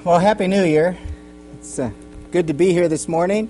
Well, Happy New Year. It's good to be here this morning.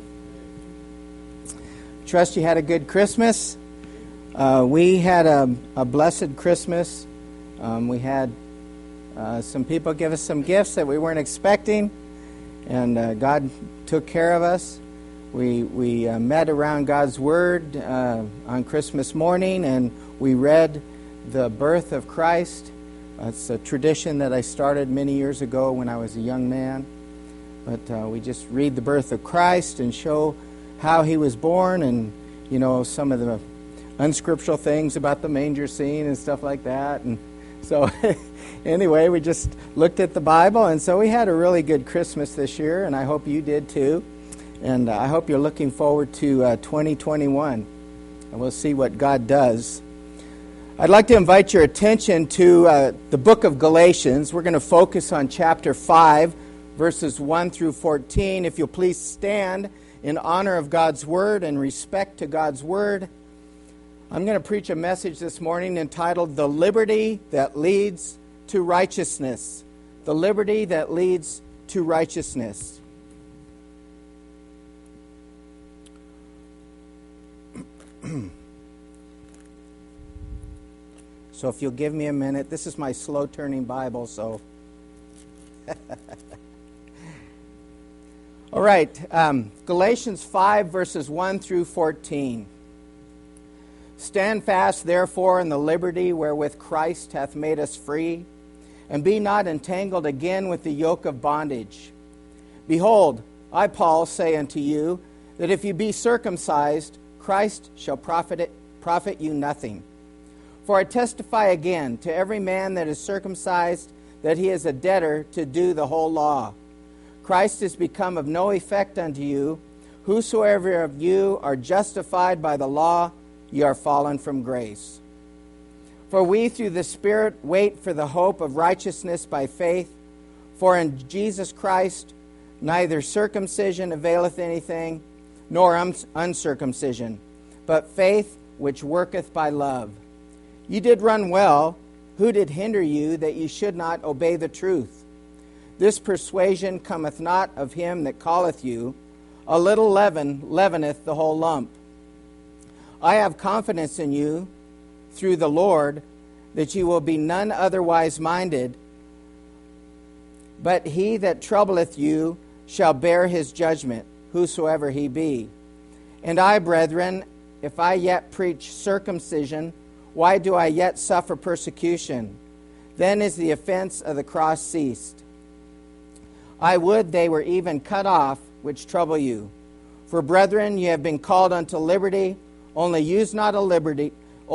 Trust you had a good Christmas. We had a blessed Christmas. We had some people give us some gifts that we weren't expecting, and God took care of us. We met around God's Word on Christmas morning, and we read the birth of Christ. It's a tradition that I started many years ago when I was a young man. But we just read the birth of Christ and show how he was born and, you know, some of the unscriptural things about the manger scene and stuff like that. And so anyway, we just looked at the Bible. And so we had a really good Christmas this year, and I hope you did too. And I hope you're looking forward to 2021. And we'll see what God does. I'd like to invite your attention to the book of Galatians. We're going to focus on chapter 5, verses 1 through 14. If you'll please stand in honor of God's Word and respect to God's Word. I'm going to preach a message this morning entitled, The Liberty That Leads to Righteousness. The Liberty That Leads to Righteousness. So if you'll give me a minute, this is my slow-turning Bible, so... All right, Galatians 5, verses 1 through 14. Stand fast, therefore, in the liberty wherewith Christ hath made us free, and be not entangled again with the yoke of bondage. Behold, I, Paul, say unto you, that if you be circumcised, Christ shall profit you nothing. For I testify again to every man that is circumcised that he is a debtor to do the whole law. Christ is become of no effect unto you. Whosoever of you are justified by the law, ye are fallen from grace. For we through the Spirit wait for the hope of righteousness by faith. For in Jesus Christ neither circumcision availeth anything, nor uncircumcision, but faith which worketh by love. Ye did run well. Who did hinder you that ye should not obey the truth? This persuasion cometh not of him that calleth you. A little leaven leaveneth the whole lump. I have confidence in you through the Lord that ye will be none otherwise minded, but he that troubleth you shall bear his judgment, whosoever he be. And I, brethren, if I yet preach circumcision, why do I yet suffer persecution? Then is the offense of the cross ceased. I would they were even cut off, which trouble you. For brethren, ye have been called unto liberty, only use not liberty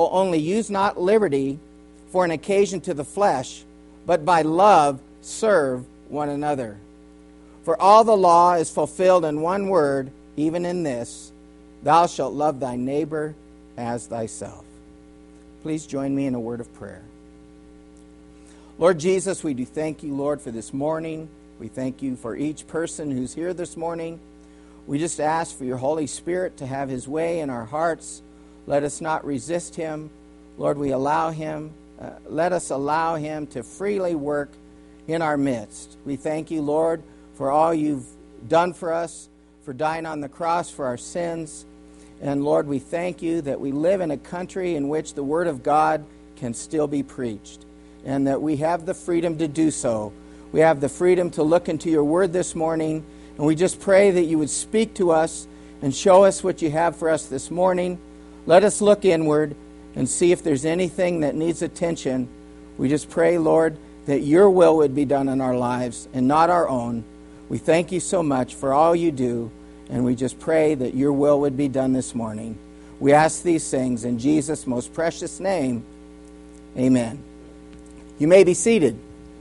for an occasion to the flesh, but by love serve one another. For all the law is fulfilled in one word, even in this, thou shalt love thy neighbor as thyself. Please join me in a word of prayer. Lord Jesus, we do thank you, Lord, for this morning. We thank you for each person who's here this morning. We just ask for your Holy Spirit to have his way in our hearts. Let us not resist him. Lord, let us allow him to freely work in our midst. We thank you, Lord, for all you've done for us, for dying on the cross for our sins. And Lord, we thank you that we live in a country in which the Word of God can still be preached, and that we have the freedom to do so. We have the freedom to look into your Word this morning, and we just pray that you would speak to us and show us what you have for us this morning. Let us look inward and see if there's anything that needs attention. We just pray, Lord, that your will would be done in our lives and not our own. We thank you so much for all you do. And we just pray that your will would be done this morning. We ask these things in Jesus' most precious name. Amen. You may be seated.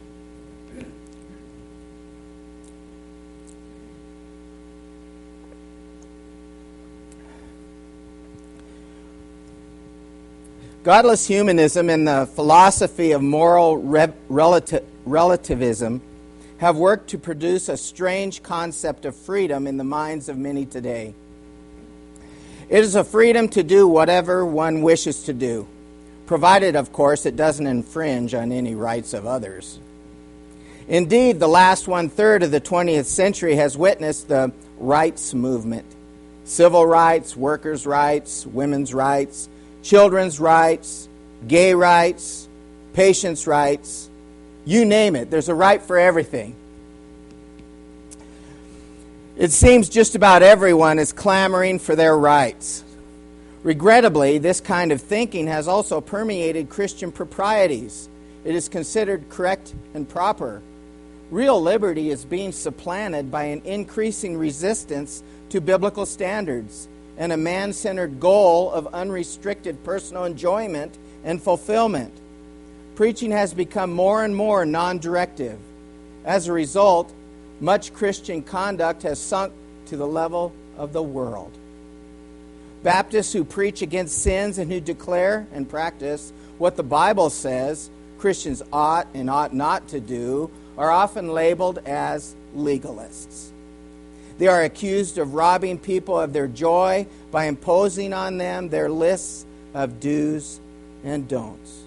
Godless humanism and the philosophy of moral relativism have worked to produce a strange concept of freedom in the minds of many today. It is a freedom to do whatever one wishes to do, provided, of course, it doesn't infringe on any rights of others. Indeed, the last one-third of the 20th century has witnessed the rights movement. Civil rights, workers' rights, women's rights, children's rights, gay rights, patients' rights, you name it. There's a right for everything. It seems just about everyone is clamoring for their rights. Regrettably, this kind of thinking has also permeated Christian proprieties. It is considered correct and proper. Real liberty is being supplanted by an increasing resistance to biblical standards and a man-centered goal of unrestricted personal enjoyment and fulfillment. Preaching has become more and more non-directive. As a result, much Christian conduct has sunk to the level of the world. Baptists who preach against sins and who declare and practice what the Bible says Christians ought and ought not to do are often labeled as legalists. They are accused of robbing people of their joy by imposing on them their lists of do's and don'ts.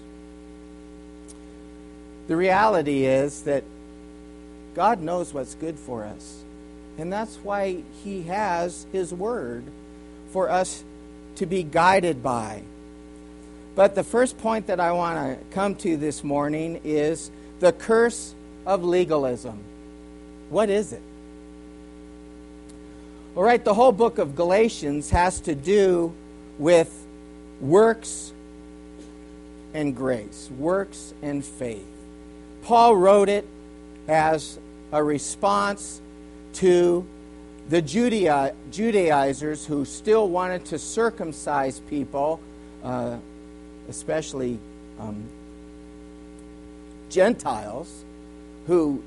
The reality is that God knows what's good for us, and that's why He has His Word for us to be guided by. But the first point that I want to come to this morning is the curse of legalism. What is it? All right, the whole book of Galatians has to do with works and grace, works and faith. Paul wrote it as a response to the Judaizers who still wanted to circumcise people, especially Gentiles who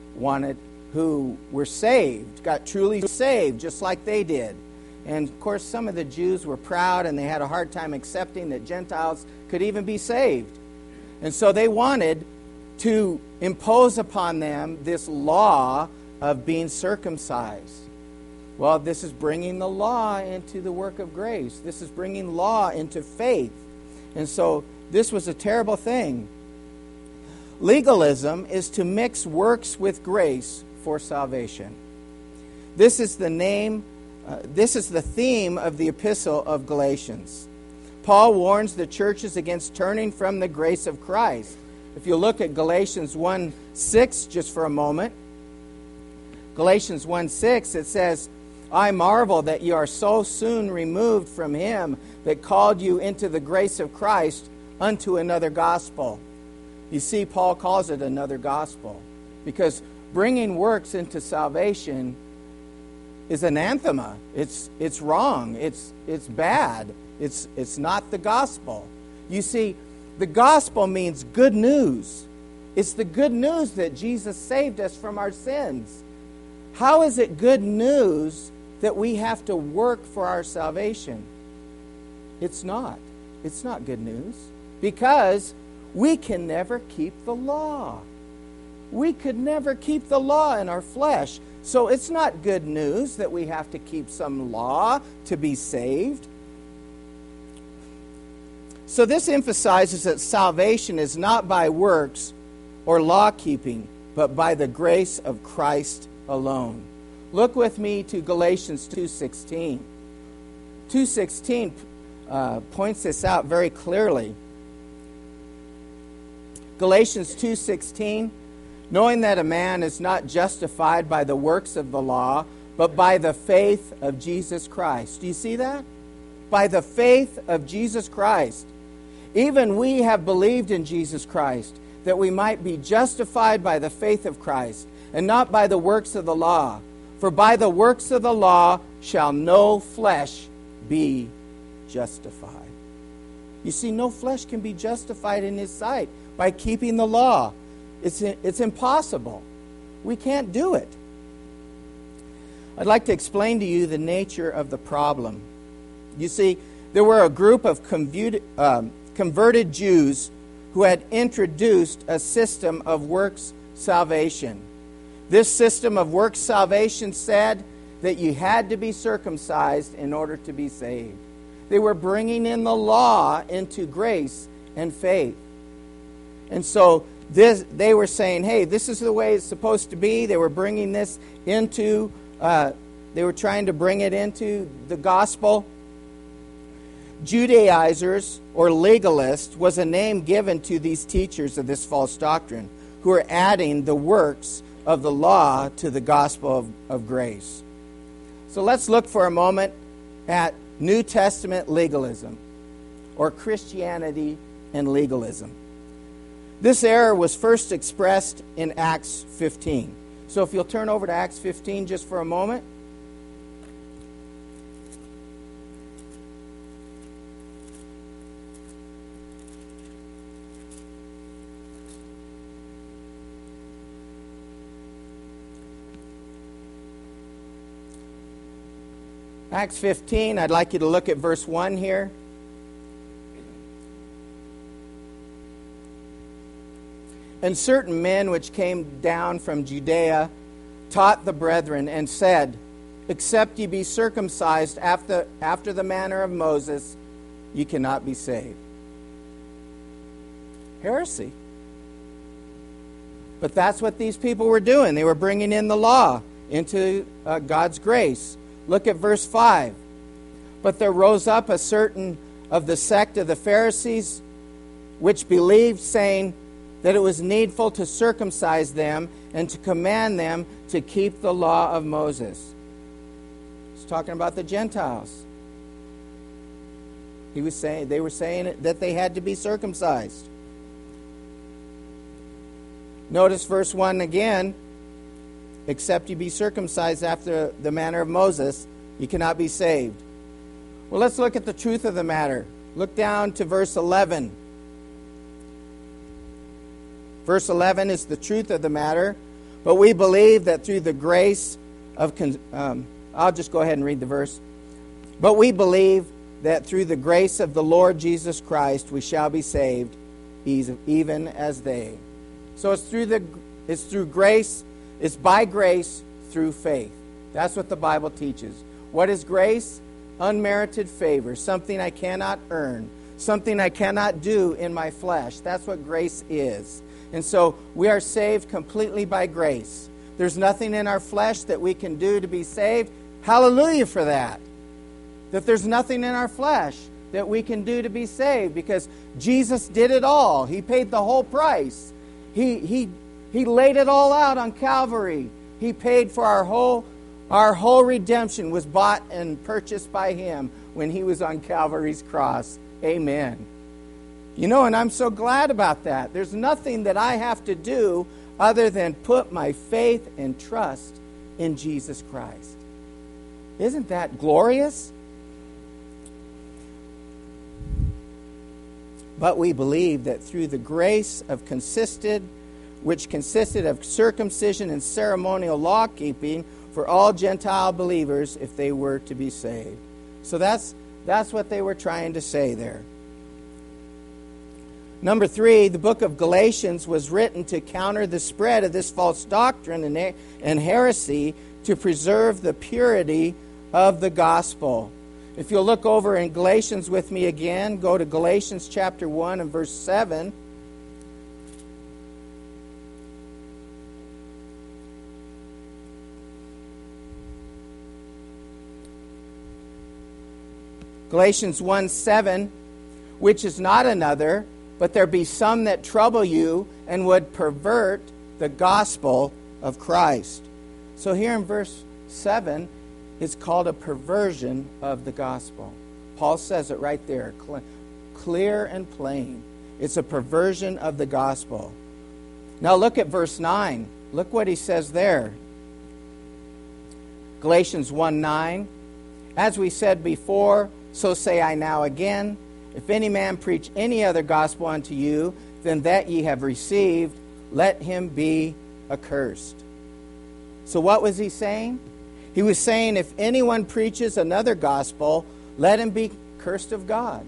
were saved, got truly saved, just like they did. And of course, some of the Jews were proud and they had a hard time accepting that Gentiles could even be saved. And so they wanted to impose upon them this law of being circumcised. Well, this is bringing the law into the work of grace. This is bringing law into faith. And so this was a terrible thing. Legalism is to mix works with grace for salvation. This is the theme of the epistle of Galatians. Paul warns the churches against turning from the grace of Christ. If you look at Galatians 1:6 just for a moment, Galatians 1:6, it says, I marvel that you are so soon removed from Him that called you into the grace of Christ unto another gospel. You see, Paul calls it another gospel because bringing works into salvation is anathema. It's wrong. It's bad. It's not the gospel. You see, the gospel means good news. It's the good news that Jesus saved us from our sins. How is it good news that we have to work for our salvation? It's not. It's not good news because we can never keep the law. We could never keep the law in our flesh. So it's not good news that we have to keep some law to be saved. So this emphasizes that salvation is not by works or law keeping, but by the grace of Christ alone. Look with me to Galatians 2:16. 2:16 points this out very clearly. Galatians 2:16, knowing that a man is not justified by the works of the law, but by the faith of Jesus Christ. Do you see that? By the faith of Jesus Christ. Even we have believed in Jesus Christ, that we might be justified by the faith of Christ, and not by the works of the law. For by the works of the law shall no flesh be justified. You see, no flesh can be justified in His sight by keeping the law. It's impossible. We can't do it. I'd like to explain to you the nature of the problem. You see, there were a group of converted Jews who had introduced a system of works salvation. This system of works salvation said that you had to be circumcised in order to be saved. They were bringing in the law into grace and faith. And so they were saying, hey, this is the way it's supposed to be. They were bringing this into, they were trying to bring it into the gospel. Judaizers or legalists was a name given to these teachers of this false doctrine who are adding the works of the law to the gospel of grace. So let's look for a moment at New Testament legalism, or Christianity and legalism. This error was first expressed in Acts 15. So if you'll turn over to Acts 15 just for a moment. Acts 15, I'd like you to look at verse 1 here. And certain men which came down from Judea taught the brethren and said, except ye be circumcised after the manner of Moses, ye cannot be saved. Heresy. But that's what these people were doing. They were bringing in the law into God's grace. Look at verse 5. But there rose up a certain of the sect of the Pharisees, which believed, saying that it was needful to circumcise them and to command them to keep the law of Moses. He's talking about the Gentiles. They were saying that they had to be circumcised. Notice verse 1 again. Except you be circumcised after the manner of Moses, you cannot be saved. Well, let's look at the truth of the matter. Look down to verse 11. Verse 11 is the truth of the matter. But we believe that through the grace of... I'll just go ahead and read the verse. But we believe that through the grace of the Lord Jesus Christ we shall be saved, even as they. So it's through grace. It's by grace through faith. That's what the Bible teaches. What is grace? Unmerited favor, something I cannot earn, something I cannot do in my flesh. That's what grace is. And so we are saved completely by grace. There's nothing in our flesh that we can do to be saved. Hallelujah for that. That there's nothing in our flesh that we can do to be saved, because Jesus did it all. He paid the whole price. He laid it all out on Calvary. He paid for our whole redemption was bought and purchased by Him when He was on Calvary's cross. Amen. You know, and I'm so glad about that. There's nothing that I have to do other than put my faith and trust in Jesus Christ. Isn't that glorious? But we believe that through the grace which consisted of circumcision and ceremonial law-keeping for all Gentile believers if they were to be saved. So that's what they were trying to say there. Number 3, the book of Galatians was written to counter the spread of this false doctrine and heresy, to preserve the purity of the gospel. If you'll look over in Galatians with me again, go to Galatians chapter 1 and verse 7. Galatians 1:7, which is not another, but there be some that trouble you and would pervert the gospel of Christ. So here in verse 7, it's called a perversion of the gospel. Paul says it right there, clear and plain. It's a perversion of the gospel. Now look at verse 9. Look what he says there. Galatians 1:9, as we said before, so say I now again, if any man preach any other gospel unto you than that ye have received, let him be accursed. So what was he saying? He was saying if anyone preaches another gospel, let him be cursed of God.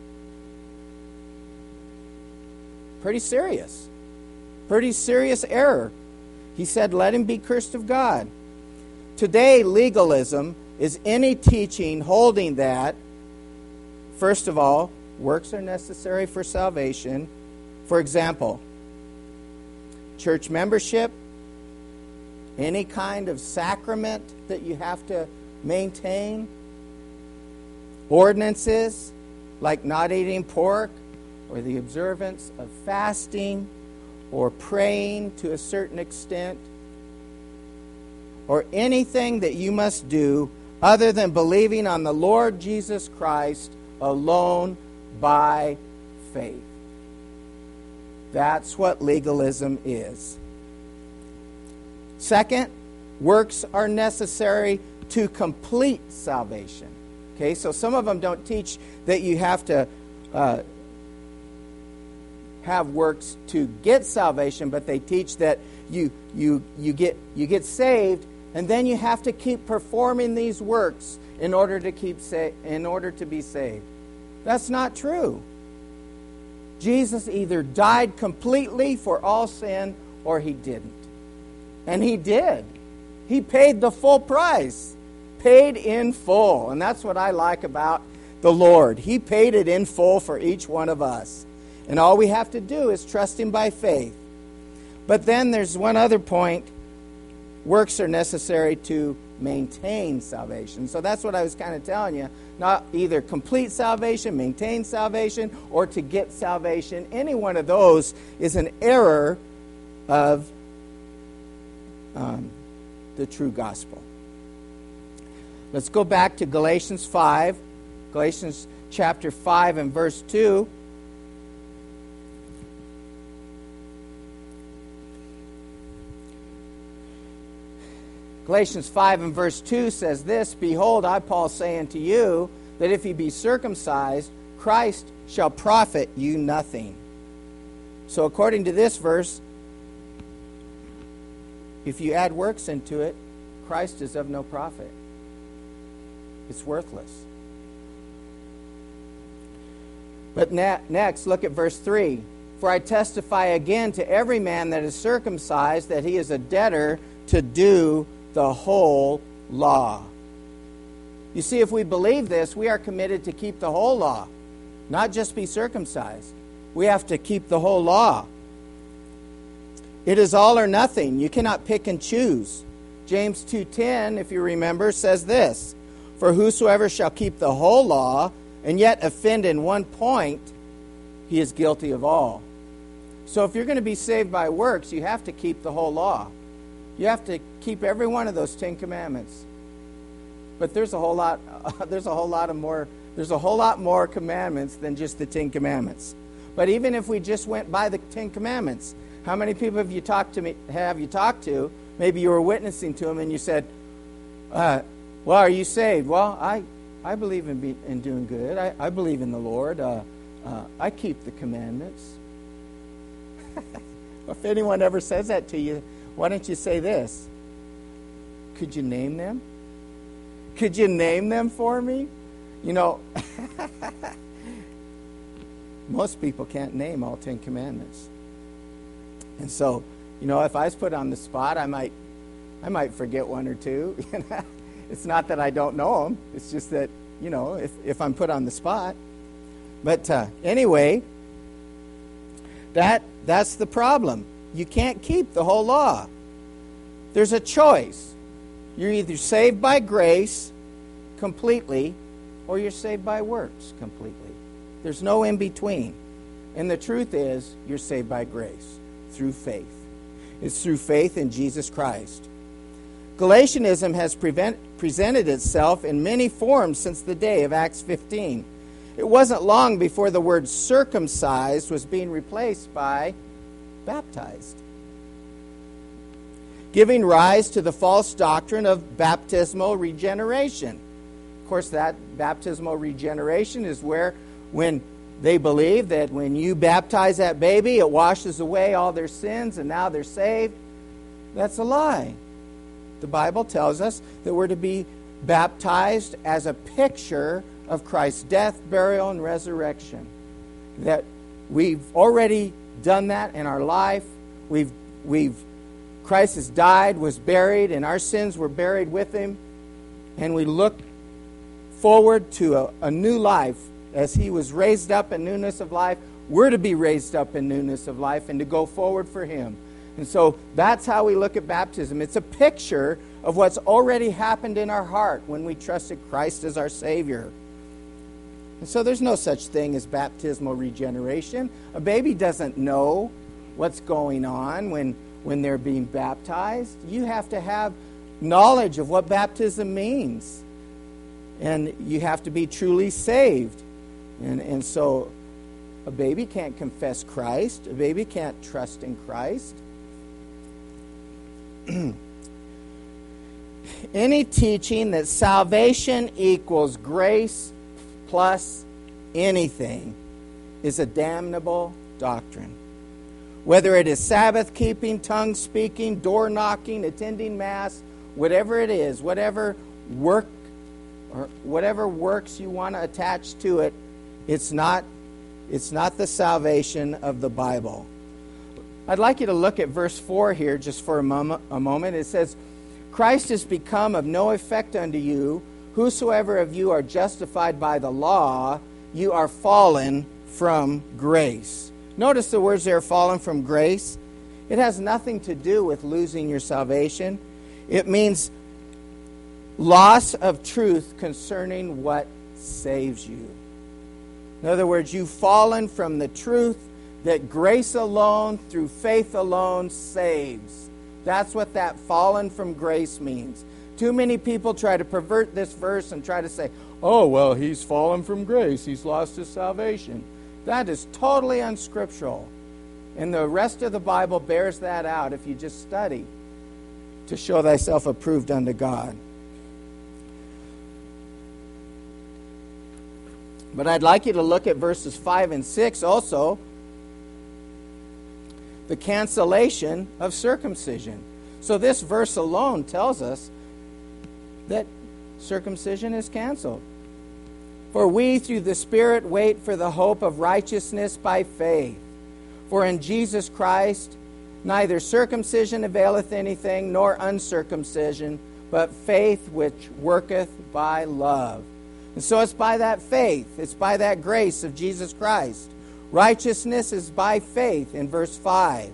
Pretty serious. Pretty serious error. He said, let him be cursed of God. Today, legalism is any teaching holding that, first of all, works are necessary for salvation. For example, church membership, any kind of sacrament that you have to maintain, ordinances like not eating pork, or the observance of fasting, or praying to a certain extent, or anything that you must do other than believing on the Lord Jesus Christ alone by faith. That's what legalism is. Second, works are necessary to complete salvation. Okay, so some of them don't teach that you have to have works to get salvation, but they teach that you get saved, and then you have to keep performing these works in order to be saved. That's not true. Jesus either died completely for all sin or he didn't. And he did. He paid the full price. Paid in full. And that's what I like about the Lord. He paid it in full for each one of us. And all we have to do is trust him by faith. But then there's one other point. Works are necessary to maintain salvation. So that's what I was kind of telling you. Not either complete salvation, maintain salvation, or to get salvation. Any one of those is an error of the true gospel. Let's go back to Galatians 5. Galatians chapter 5 and verse 2. Galatians 5 and verse 2 says this, "Behold, I, Paul, say unto you, that if ye be circumcised, Christ shall profit you nothing." So according to this verse, if you add works into it, Christ is of no profit. It's worthless. But next, look at verse 3. "For I testify again to every man that is circumcised, that he is a debtor to do the whole law." You see, if we believe this, we are committed to keep the whole law, not just be circumcised. We have to keep the whole law. It is all or nothing. You cannot pick and choose. James 2:10, if you remember, says this, "For whosoever shall keep the whole law and yet offend in one point, he is guilty of all." So if you're going to be saved by works, you have to keep the whole law. You have to keep every one of those 10 commandments. But there's a whole lot more commandments than just the 10 commandments. But even if we just went by the 10 commandments, how many people have you talked to? Maybe you were witnessing to them and you said, "Well, are you saved?" "Well, I believe in doing good. I believe in the Lord. I keep the commandments." If anyone ever says that to you, why don't you say this? "Could you name them? Could you name them for me?" You know, most people can't name all 10 commandments. And so, you know, if I was put on the spot, I might forget one or two. It's not that I don't know them. It's just that, you know, if I'm put on the spot. But anyway, that's the problem. You can't keep the whole law. There's a choice. You're either saved by grace completely or you're saved by works completely. There's no in between. And the truth is, you're saved by grace through faith. It's through faith in Jesus Christ. Galatianism has presented itself in many forms since the day of Acts 15. It wasn't long before the word circumcised was being replaced by baptized, giving rise to the false doctrine of baptismal regeneration. Of course, that baptismal regeneration is when they believe that when you baptize that baby, it washes away all their sins and now they're saved. That's a lie. The Bible tells us that we're to be baptized as a picture of Christ's death, burial, and resurrection. That we've already done that in our life. Christ has died, was buried, and our sins were buried with him. And we look forward to a new life. As he was raised up in newness of life, we're to be raised up in newness of life and to go forward for him. And so that's how we look at baptism. It's a picture of what's already happened in our heart when we trusted Christ as our Savior. And so there's no such thing as baptismal regeneration. A baby doesn't know what's going on when they're being baptized. You have to have knowledge of what baptism means. And you have to be truly saved. And so a baby can't confess Christ. A baby can't trust in Christ. Any teaching that salvation equals grace plus anything is a damnable doctrine. Whether it is Sabbath keeping, tongue speaking, door knocking, attending Mass, whatever it is, whatever work or whatever works you want to attach to it, it's not the salvation of the Bible. I'd like you to look at verse 4 here just for a moment. It says, Christ is become of no effect unto you. Whosoever of you are justified by the law, you are fallen from grace. Notice the words there, fallen from grace. It has nothing to do with losing your salvation. It means loss of truth concerning what saves you. In other words, you've fallen from the truth that grace alone, through faith alone, saves. That's what that fallen from grace means. Too many people try to pervert this verse and try to say, oh, well, he's fallen from grace. He's lost his salvation. That is totally unscriptural. And the rest of the Bible bears that out if you just study to show thyself approved unto God. But I'd like you to look at verses 5 and 6 also. The cancellation of circumcision. So this verse alone tells us that circumcision is canceled. For we through the Spirit wait for the hope of righteousness by faith. For in Jesus Christ neither circumcision availeth anything, nor uncircumcision, but faith which worketh by love. And so it's by that faith, it's by that grace of Jesus Christ. Righteousness is by faith in verse 5.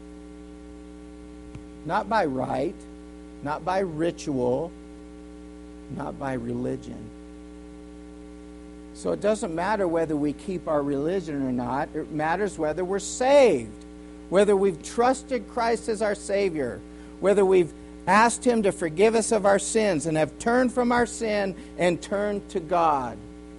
Not by rite, not by ritual, not by religion. So it doesn't matter whether we keep our religion or not. It matters whether we're saved, whether we've trusted Christ as our Savior, whether we've asked Him to forgive us of our sins and have turned from our sin and turned to God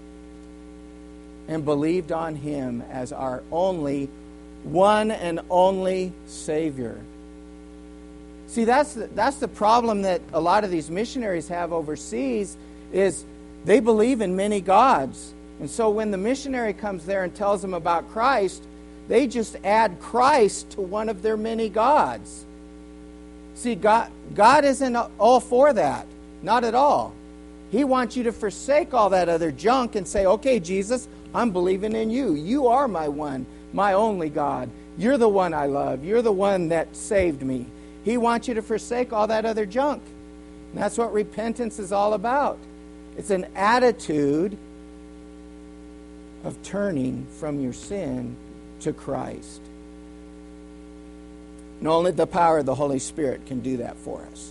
and believed on Him as our only, one and only Savior. See, that's the problem that a lot of these missionaries have overseas, is they believe in many gods. And so when the missionary comes there and tells them about Christ, they just add Christ to one of their many gods. See, God isn't all for that. Not at all. He wants you to forsake all that other junk and say, okay, Jesus, I'm believing in you. You are my one, my only God. You're the one I love. You're the one that saved me. He wants you to forsake all that other junk. And that's what repentance is all about. It's an attitude of turning from your sin to Christ. And only the power of the Holy Spirit can do that for us.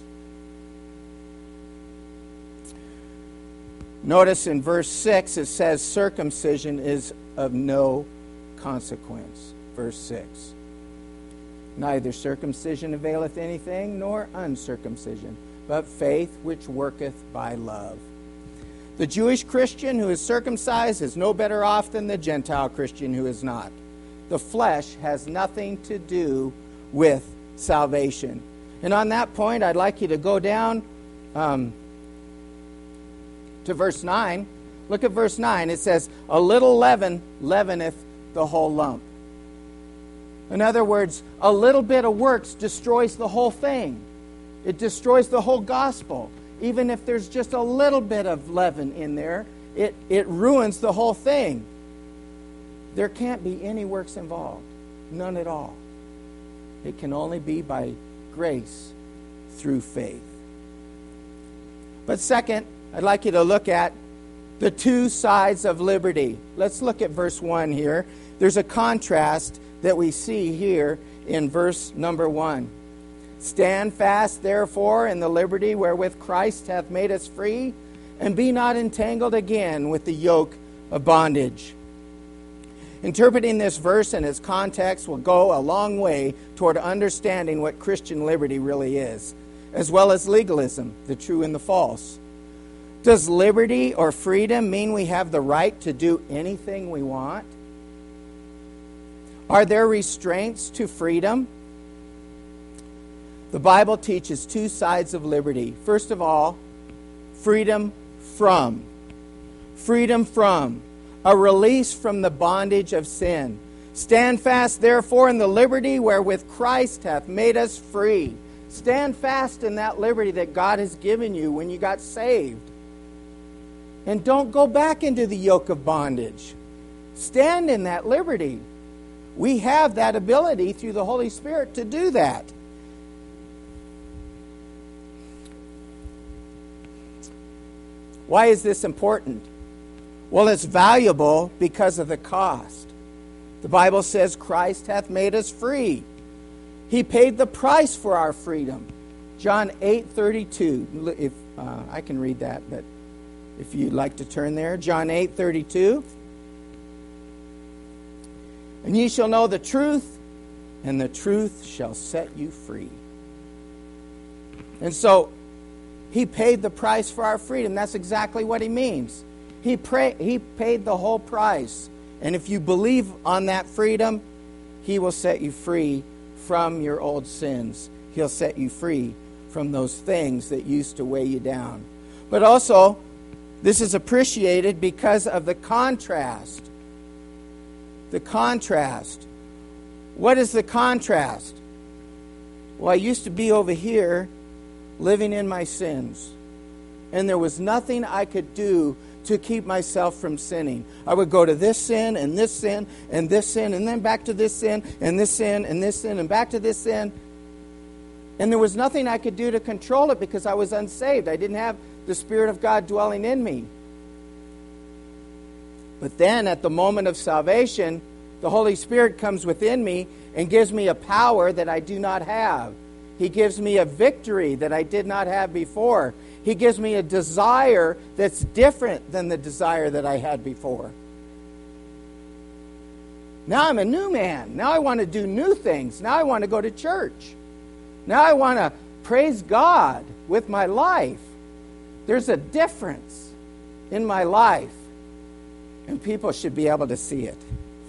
Notice in verse 6 it says circumcision is of no consequence. Verse 6. Neither circumcision availeth anything, nor uncircumcision, but faith which worketh by love. The Jewish Christian who is circumcised is no better off than the Gentile Christian who is not. The flesh has nothing to do with salvation. And on that point, I'd like you to go down to verse 9. Look at verse 9. It says, a little leaven leaveneth the whole lump. In other words, a little bit of works destroys the whole thing. It destroys the whole gospel. Even if there's just a little bit of leaven in there, it ruins the whole thing. There can't be any works involved. None at all. It can only be by grace through faith. But second, I'd like you to look at the two sides of liberty. Let's look at verse 1 here. There's a contrast that we see here in verse number 1. Stand fast, therefore, in the liberty wherewith Christ hath made us free, and be not entangled again with the yoke of bondage. Interpreting this verse in its context will go a long way toward understanding what Christian liberty really is, as well as legalism, the true and the false. Does liberty or freedom mean we have the right to do anything we want? Are there restraints to freedom? The Bible teaches two sides of liberty. First of all, freedom from. Freedom from. A release from the bondage of sin. Stand fast, therefore, in the liberty wherewith Christ hath made us free. Stand fast in that liberty that God has given you when you got saved. And don't go back into the yoke of bondage. Stand in that liberty. We have that ability through the Holy Spirit to do that. Why is this important? Well, it's valuable because of the cost. The Bible says Christ hath made us free. He paid the price for our freedom. John 8:32. If I can read that, but if you'd like to turn there. John 8:32. And ye shall know the truth, and the truth shall set you free. And so, He paid the price for our freedom. That's exactly what He means. He paid the whole price. And if you believe on that freedom, He will set you free from your old sins. He'll set you free from those things that used to weigh you down. But also, this is appreciated because of the contrast. The contrast. What is the contrast? Well, I used to be over here living in my sins. And there was nothing I could do to keep myself from sinning. I would go to this sin and this sin and this sin and then back to this sin and this sin and this sin and back to this sin. And there was nothing I could do to control it because I was unsaved. I didn't have the Spirit of God dwelling in me. But then at the moment of salvation, the Holy Spirit comes within me and gives me a power that I do not have. He gives me a victory that I did not have before. He gives me a desire that's different than the desire that I had before. Now I'm a new man. Now I want to do new things. Now I want to go to church. Now I want to praise God with my life. There's a difference in my life, and people should be able to see it.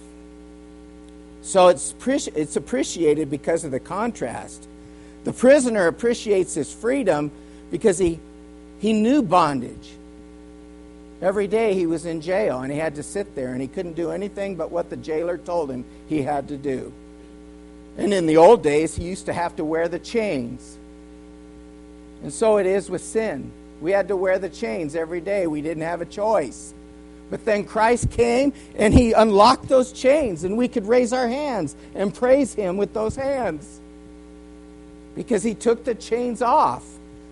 So it's appreciated because of the contrast. The prisoner appreciates his freedom because he knew bondage. Every day he was in jail and he had to sit there and he couldn't do anything but what the jailer told him he had to do. And in the old days, he used to have to wear the chains. And so it is with sin. We had to wear the chains every day. We didn't have a choice. But then Christ came and He unlocked those chains and we could raise our hands and praise Him with those hands. Because He took the chains off.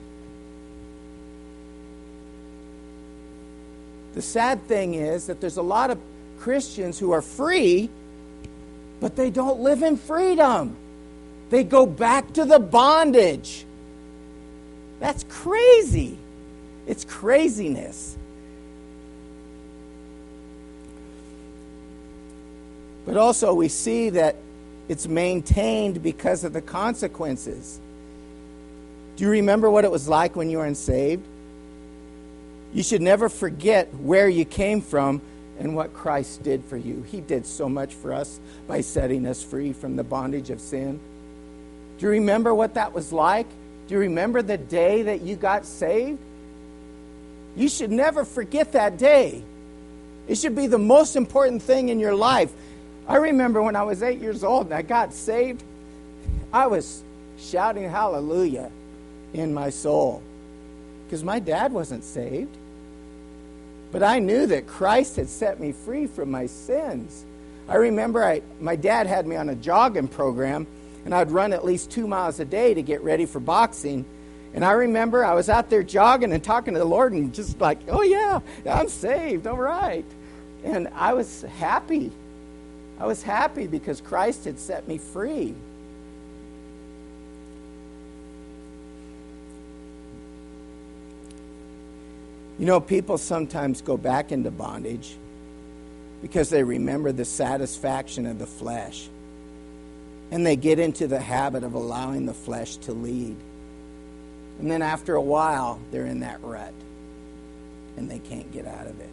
The sad thing is that there's a lot of Christians who are free, but they don't live in freedom. They go back to the bondage. That's crazy. It's craziness. But also we see that it's maintained because of the consequences. Do you remember what it was like when you were unsaved? You should never forget where you came from and what Christ did for you. He did so much for us by setting us free from the bondage of sin. Do you remember what that was like? Do you remember the day that you got saved? You should never forget that day. It should be the most important thing in your life. I remember when I was 8 years old and I got saved, I was shouting hallelujah in my soul because my dad wasn't saved. But I knew that Christ had set me free from my sins. I remember my dad had me on a jogging program, and I'd run at least 2 miles a day to get ready for boxing. And I remember I was out there jogging and talking to the Lord and just like, oh yeah, I'm saved, all right. And I was happy. I was happy because Christ had set me free. You know, people sometimes go back into bondage because they remember the satisfaction of the flesh. And they get into the habit of allowing the flesh to lead. And then after a while, they're in that rut. And they can't get out of it.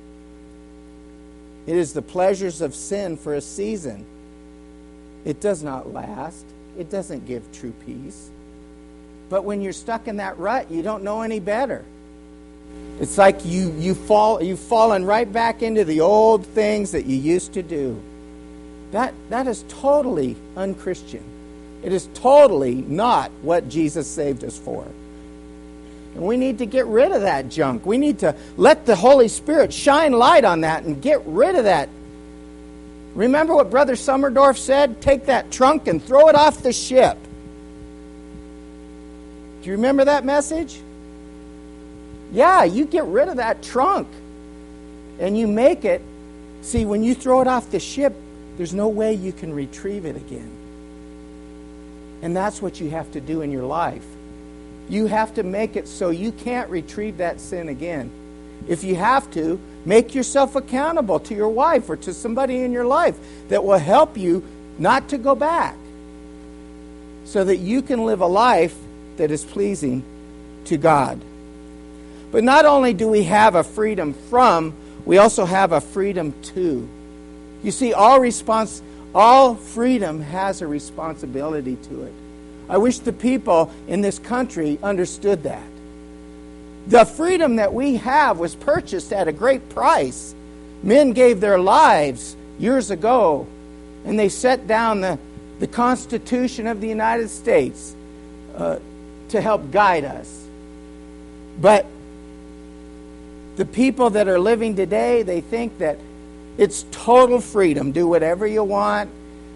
It is the pleasures of sin for a season. It does not last. It doesn't give true peace. But when you're stuck in that rut, you don't know any better. It's like you've fallen right back into the old things that you used to do. That is totally unchristian. It is totally not what Jesus saved us for. And we need to get rid of that junk. We need to let the Holy Spirit shine light on that and get rid of that. Remember what Brother Summerdorf said? Take that trunk and throw it off the ship. Do you remember that message? Yeah, you get rid of that trunk. And you make it. See, when you throw it off the ship, there's no way you can retrieve it again. And that's what you have to do in your life. You have to make it so you can't retrieve that sin again. If you have to, make yourself accountable to your wife or to somebody in your life that will help you not to go back, so that you can live a life that is pleasing to God. But not only do we have a freedom from, we also have a freedom to. You see, all freedom has a responsibility to it. I wish the people in this country understood that. The freedom that we have was purchased at a great price. Men gave their lives years ago, and they set down the Constitution of the United States to help guide us. But the people that are living today, they think that it's total freedom. Do whatever you want.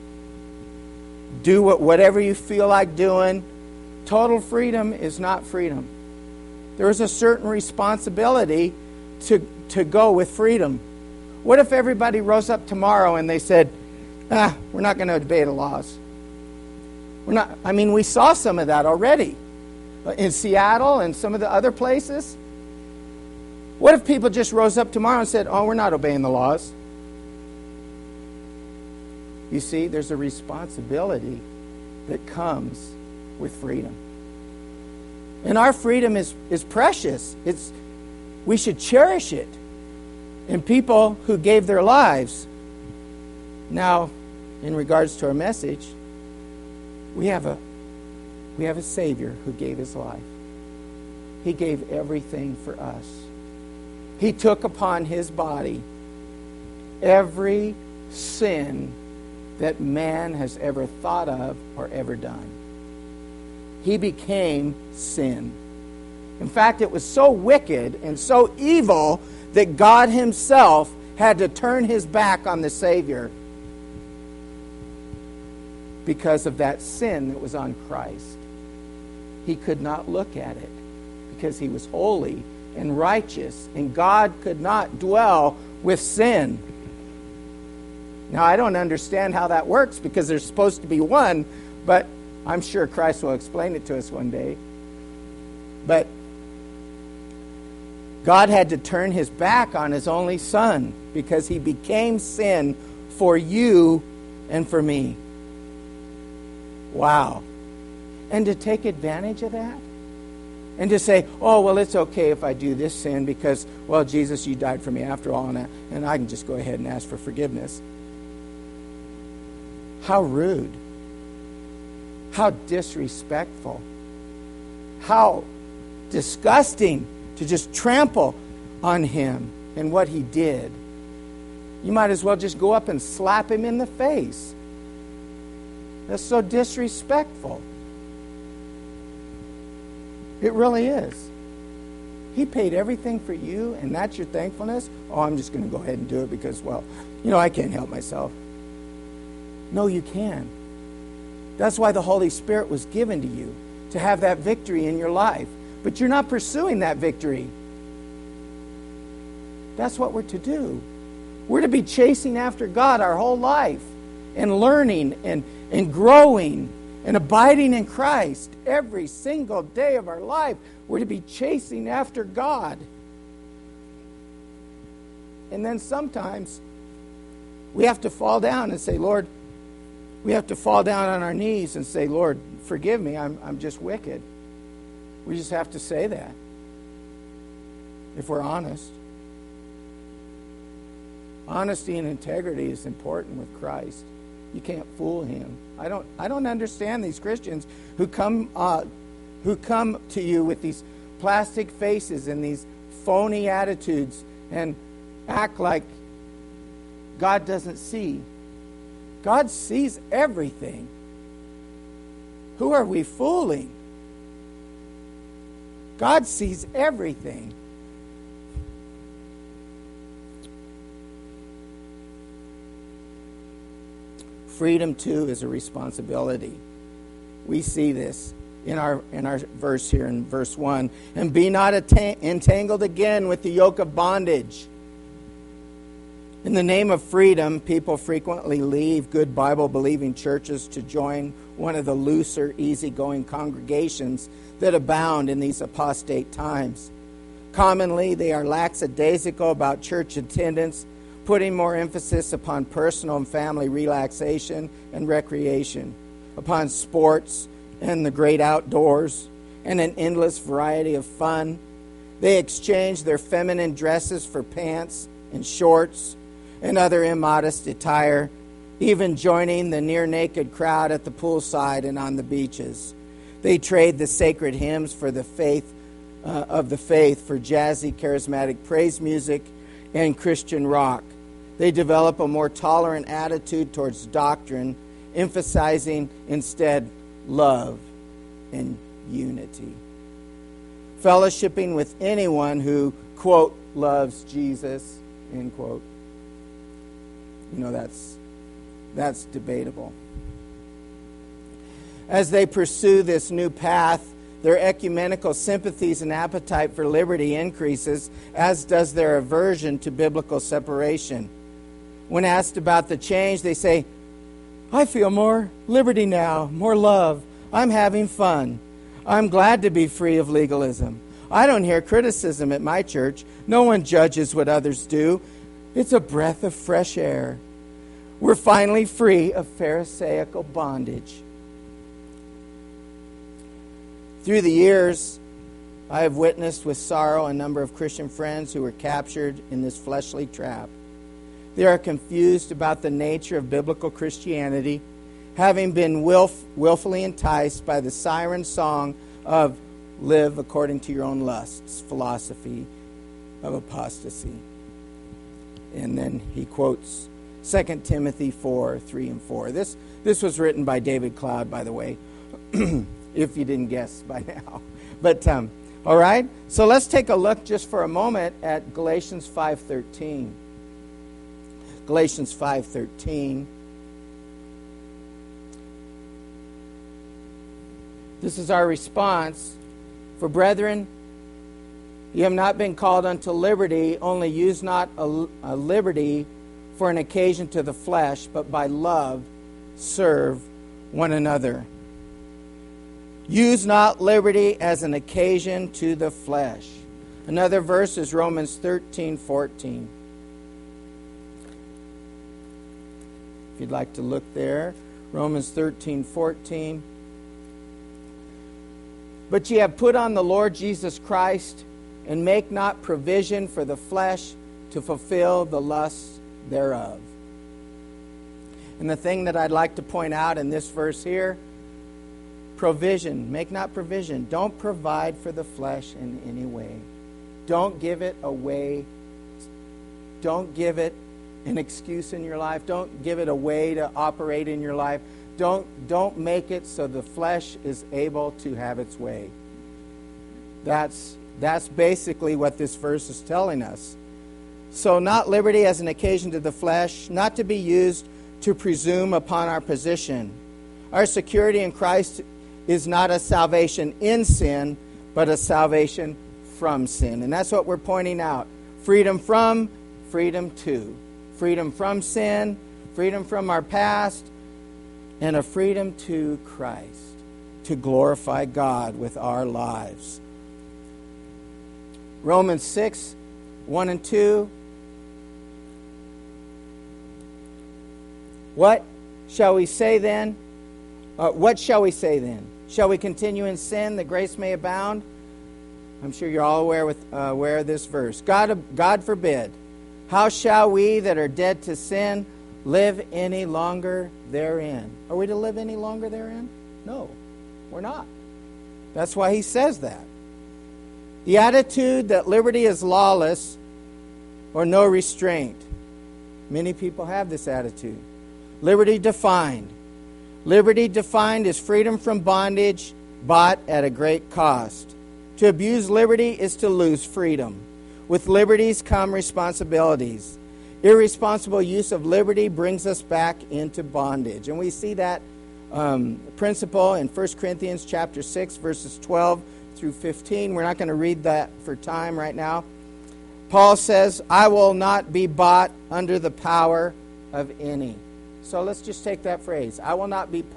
Do whatever you feel like doing. Total freedom is not freedom. There is a certain responsibility to go with freedom. What if everybody rose up tomorrow and they said, we're not going to obey the laws? We saw some of that already. In Seattle and some of the other places. What if people just rose up tomorrow and said, we're not obeying the laws? You see, there's a responsibility that comes with freedom. And our freedom is precious. We should cherish it. And people who gave their lives. Now, in regards to our message, we have a Savior who gave his life. He gave everything for us. He took upon his body every sin that man has ever thought of or ever done. He became sin. In fact, it was so wicked and so evil that God himself had to turn his back on the Savior because of that sin that was on Christ. He could not look at it because he was holy and righteous, and God could not dwell with sin. Now, I don't understand how that works because there's supposed to be one, but I'm sure Christ will explain it to us one day. But God had to turn his back on his only Son because he became sin for you and for me. Wow. And to take advantage of that? And to say, it's okay if I do this sin because, Jesus, you died for me after all, and I can just go ahead and ask for forgiveness. How rude. How disrespectful. How disgusting to just trample on him and what he did. You might as well just go up and slap him in the face. That's so disrespectful. It really is. He paid everything for you, and that's your thankfulness? I'm just going to go ahead and do it because, I can't help myself. No, you can. That's why the Holy Spirit was given to you, to have that victory in your life. But you're not pursuing that victory. That's what we're to do. We're to be chasing after God our whole life and learning and growing and abiding in Christ every single day of our life. We're to be chasing after God. And then sometimes we have to fall down and say, Lord, we have to fall down on our knees and say, Lord, forgive me, I'm just wicked. We just have to say that if we're honest. Honesty and integrity is important with Christ. You can't fool him. I don't understand these Christians who come to you with these plastic faces and these phony attitudes and act like God doesn't see. God sees everything. Who are we fooling? God sees everything. Freedom, too, is a responsibility. We see this in our verse here in verse 1. And be not entangled again with the yoke of bondage. In the name of freedom, people frequently leave good Bible-believing churches to join one of the looser, easygoing congregations that abound in these apostate times. Commonly, they are lackadaisical about church attendance, putting more emphasis upon personal and family relaxation and recreation, upon sports and the great outdoors, and an endless variety of fun. They exchange their feminine dresses for pants and shorts and other immodest attire, even joining the near-naked crowd at the poolside and on the beaches. They trade the sacred hymns for the faith of the faith for jazzy, charismatic praise music and Christian rock. They develop a more tolerant attitude towards doctrine, emphasizing instead love and unity. Fellowshipping with anyone who, quote, loves Jesus, end quote. You know, that's debatable. As they pursue this new path, their ecumenical sympathies and appetite for liberty increases, as does their aversion to biblical separation. When asked about the change, they say, I feel more liberty now, more love. I'm having fun. I'm glad to be free of legalism. I don't hear criticism at my church. No one judges what others do. It's a breath of fresh air. We're finally free of Pharisaical bondage. Through the years, I have witnessed with sorrow a number of Christian friends who were captured in this fleshly trap. They are confused about the nature of biblical Christianity, having been willfully enticed by the siren song of live according to your own lusts, philosophy of apostasy. And then he quotes 2 Timothy 4, 3 and 4. This was written by David Cloud, by the way, if you didn't guess by now. But, all right, so let's take a look just for a moment at Galatians 5:13. Galatians 5:13. This is our response. For brethren, ye have not been called unto liberty, only use not a liberty for an occasion to the flesh, but by love serve one another. Use not liberty as an occasion to the flesh. Another verse is Romans 13:14. If you'd like to look there, Romans 13:14. But ye have put on the Lord Jesus Christ, and make not provision for the flesh to fulfill the lusts thereof. And the thing that I'd like to point out in this verse here, provision. Make not provision. Don't provide for the flesh in any way. Don't give it away. Don't give it an excuse in your life. Don't give it a way to operate in your life. Don't make it so the flesh is able to have its way. That's basically what this verse is telling us. So not liberty as an occasion to the flesh, not to be used to presume upon our position. Our security in Christ is not a salvation in sin, but a salvation from sin. And that's what we're pointing out. Freedom from, freedom to. Freedom from sin, freedom from our past, and a freedom to Christ, to glorify God with our lives. Romans 6, 1 and 2. What shall we say then? What shall we say then? Shall we continue in sin that grace may abound? I'm sure you're all aware of this verse. God forbid. How shall we that are dead to sin live any longer therein? Are we to live any longer therein? No, we're not. That's why he says that. The attitude that liberty is lawless or no restraint. Many people have this attitude. Liberty defined. Liberty defined is freedom from bondage, bought at a great cost. To abuse liberty is to lose freedom. With liberties come responsibilities. Irresponsible use of liberty brings us back into bondage. And we see that principle in 1 Corinthians chapter 6, verses 12 through 15. We're not going to read that for time right now. Paul says, I will not be bought under the power of any. So let's just take that phrase. I will not be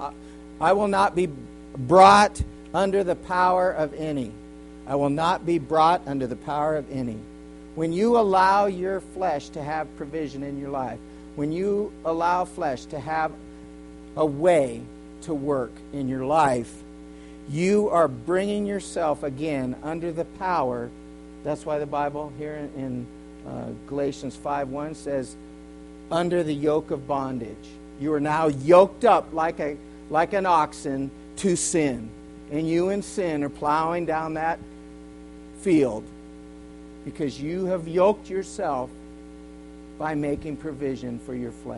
brought under the power of any. I will not be brought under the power of any. When you allow your flesh to have provision in your life, when you allow flesh to have a way to work in your life, you are bringing yourself again under the power. That's why the Bible here in Galatians 5:1 says, under the yoke of bondage. You are now yoked up like an oxen to sin. And you and sin are plowing down that field because you have yoked yourself by making provision for your flesh.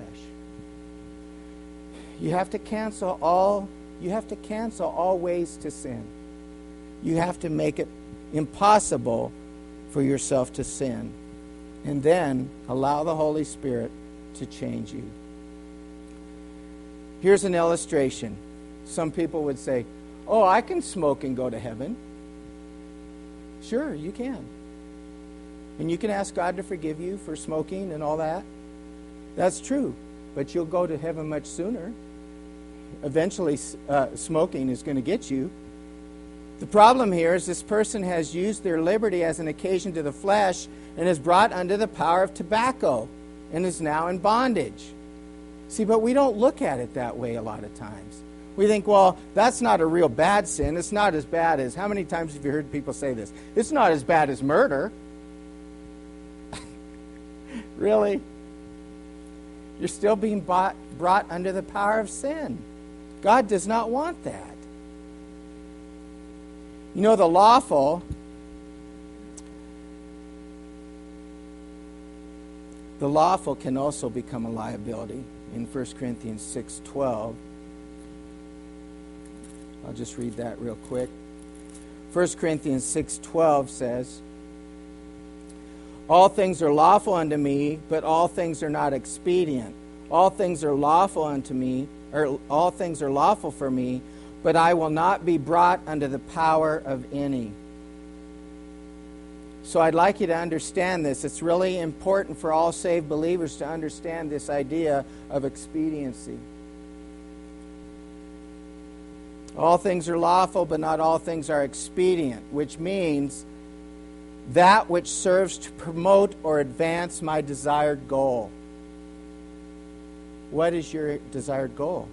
You have to cancel all ways to sin. You have to make it impossible for yourself to sin. And then allow the Holy Spirit to change you. Here's an illustration. Some people would say, oh, I can smoke and go to heaven. Sure, you can. And you can ask God to forgive you for smoking and all that. That's true. But you'll go to heaven much sooner. Eventually, smoking is going to get you. The problem here is this person has used their liberty as an occasion to the flesh and is brought under the power of tobacco and is now in bondage. See, but we don't look at it that way a lot of times. We think, well, that's not a real bad sin. It's not as bad as, how many times have you heard people say this? It's not as bad as murder. Really? You're still being brought under the power of sin. God does not want that. You know, the lawful can also become a liability. In 1 Corinthians 6:12, I'll just read that real quick. 1 Corinthians 6:12 says, all things are lawful unto me, but all things are not expedient. All things are lawful unto me, or all things are lawful for me, but I will not be brought under the power of any. So I'd like you to understand this. It's really important for all saved believers to understand this idea of expediency. All things are lawful, but not all things are expedient, which means that which serves to promote or advance my desired goal. What is your desired goal?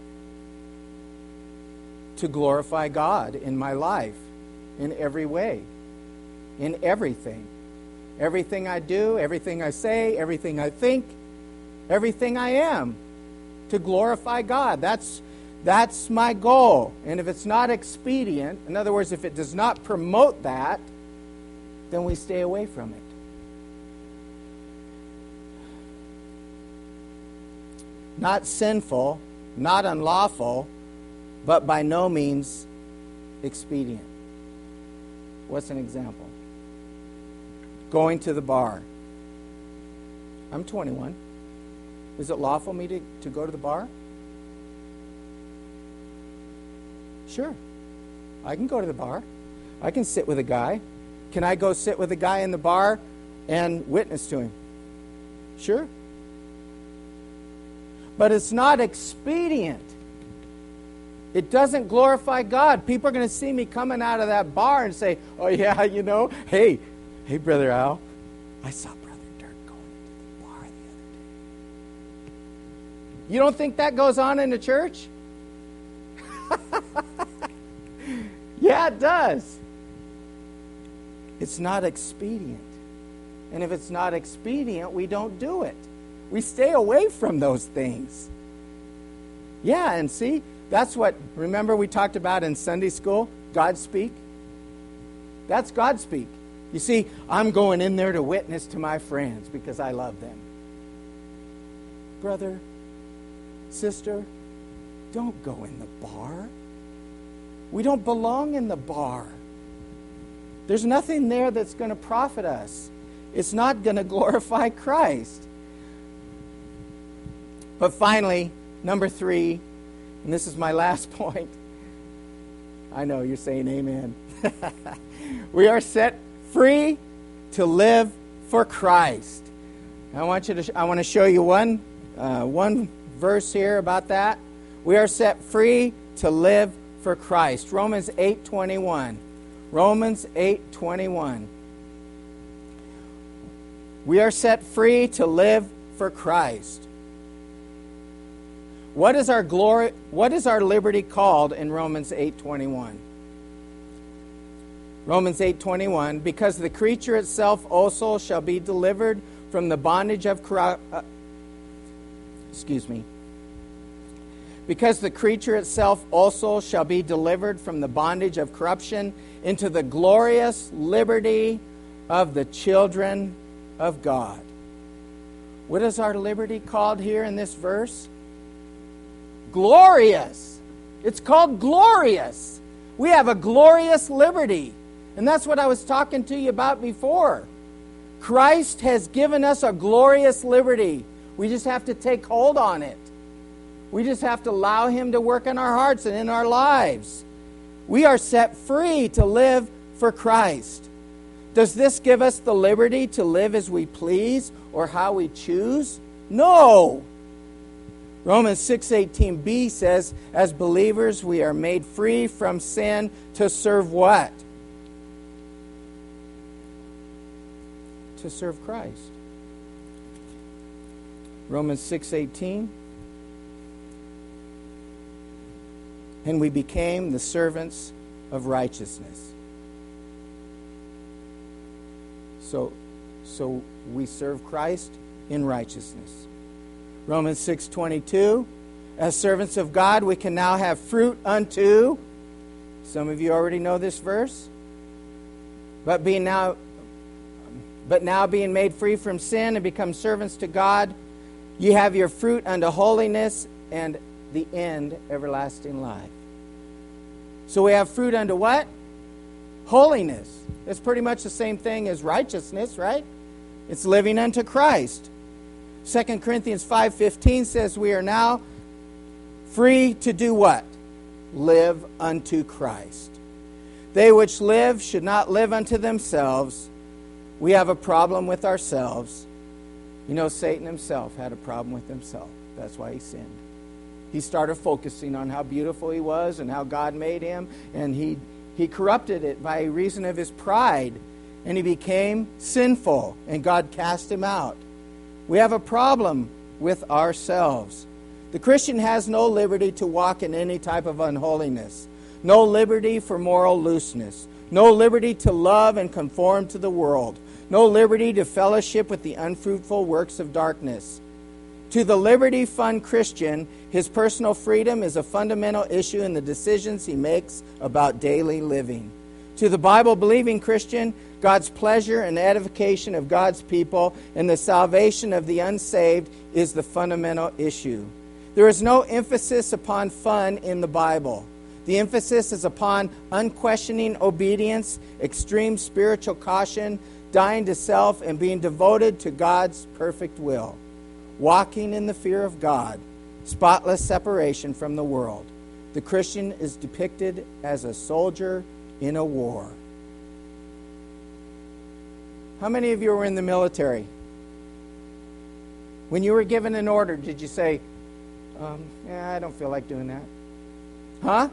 To glorify God in my life, in every way, in everything. Everything I do, everything I say, everything I think, everything I am, to glorify God. That's my goal. And if it's not expedient, in other words, if it does not promote that, then we stay away from it. Not sinful, not unlawful, but by no means expedient. What's an example? Going to the bar. I'm 21. Is it lawful me to go to the bar? Sure. I can go to the bar. I can sit with a guy. Can I go sit with a guy in the bar and witness to him? Sure. But it's not expedient. It doesn't glorify God. People are going to see me coming out of that bar and say, oh yeah, you know, hey, Brother Al, I saw Brother Dirk going into the bar the other day. You don't think that goes on in the church? Yeah, it does. It's not expedient. And if it's not expedient, we don't do it. We stay away from those things. Yeah, and see, that's what, remember we talked about in Sunday school, God speak? That's God speak. You see, I'm going in there to witness to my friends because I love them. Brother, sister, don't go in the bar. We don't belong in the bar. There's nothing there that's going to profit us. It's not going to glorify Christ. But finally, number 3, and this is my last point. I know you're saying amen. We are set free to live for Christ. I want to show you one verse here about that. We are set free to live for Christ. Romans 8:21. Romans 8:21. We are set free to live for Christ. What is our glory? What is our liberty called in Romans 8:21? Romans 8:21, because the creature itself also shall be delivered from the bondage of Because the creature itself also shall be delivered from the bondage of corruption into the glorious liberty of the children of God. What is our liberty called here in this verse? Glorious. It's called glorious. We have a glorious liberty. And that's what I was talking to you about before. Christ has given us a glorious liberty. We just have to take hold on it. We just have to allow Him to work in our hearts and in our lives. We are set free to live for Christ. Does this give us the liberty to live as we please or how we choose? No. Romans 6:18b says, as believers, we are made free from sin to serve what? To serve Christ. Romans 6:18. And we became the servants of righteousness. So we serve Christ in righteousness. Romans 6:22, as servants of God, we can now have fruit unto, some of you already know this verse, but now being made free from sin and become servants to God, you have your fruit unto holiness and the end, everlasting life. So we have fruit unto what? Holiness. It's pretty much the same thing as righteousness, right? It's living unto Christ. 2 Corinthians 5:15 says we are now free to do what? Live unto Christ. They which live should not live unto themselves. We have a problem with ourselves. You know, Satan himself had a problem with himself. That's why he sinned. He started focusing on how beautiful he was and how God made him, and he corrupted it by reason of his pride, and he became sinful, and God cast him out. We have a problem with ourselves. The Christian has no liberty to walk in any type of unholiness, no liberty for moral looseness, no liberty to love and conform to the world, no liberty to fellowship with the unfruitful works of darkness. To the Liberty Fund Christian, his personal freedom is a fundamental issue in the decisions he makes about daily living. To the Bible-believing Christian, God's pleasure and edification of God's people and the salvation of the unsaved is the fundamental issue. There is no emphasis upon fun in the Bible. The emphasis is upon unquestioning obedience, extreme spiritual caution, dying to self, and being devoted to God's perfect will. Walking in the fear of God, spotless separation from the world. The Christian is depicted as a soldier in a war. How many of you were in the military? When you were given an order, did you say, I don't feel like doing that? Huh?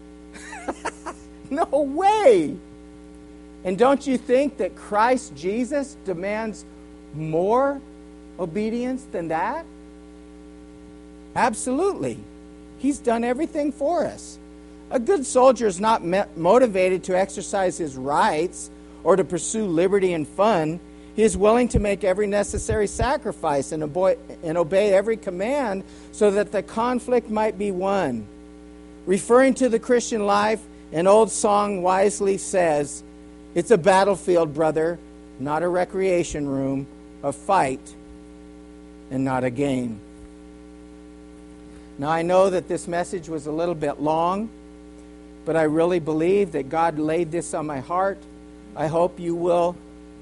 No way! And don't you think that Christ Jesus demands more obedience than that? Absolutely. He's done everything for us. A good soldier is not motivated to exercise his rights or to pursue liberty and fun. He is willing to make every necessary sacrifice and obey every command so that the conflict might be won. Referring to the Christian life, an old song wisely says, "It's a battlefield, brother, not a recreation room, a fight and not a game." Now I know that this message was a little bit long, but I really believe that God laid this on my heart. I hope you will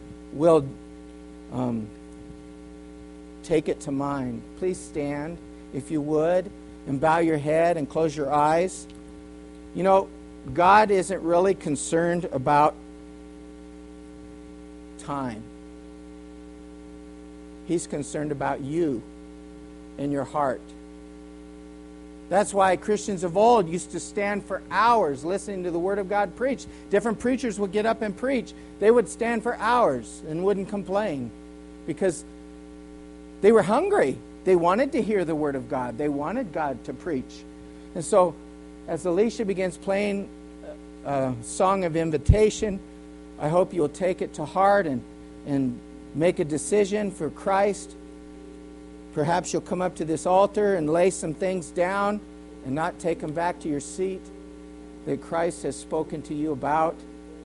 take it to mind. Please stand, if you would, and bow your head and close your eyes. You know, God isn't really concerned about time. He's concerned about you and your heart. That's why Christians of old used to stand for hours listening to the Word of God preached. Different preachers would get up and preach. They would stand for hours and wouldn't complain because they were hungry. They wanted to hear the Word of God. They wanted God to preach. And so as Alicia begins playing a song of invitation, I hope you'll take it to heart and make a decision for Christ. Perhaps you'll come up to this altar and lay some things down and not take them back to your seat that Christ has spoken to you about.